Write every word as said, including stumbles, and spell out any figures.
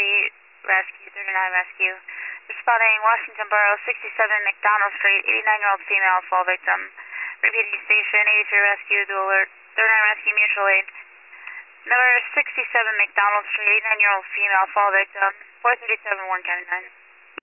Rescue, thirty-nine Rescue. Responding Washington Borough, sixty-seven McDonald Street, eighty-nine-year-old female, fall victim. Repeating station, eighty-three Rescue, dual alert, thirty-nine Rescue, mutual aid. Number sixty-seven McDonald Street, eighty-nine-year-old female, fall victim, four thirty-seven Warren County nine.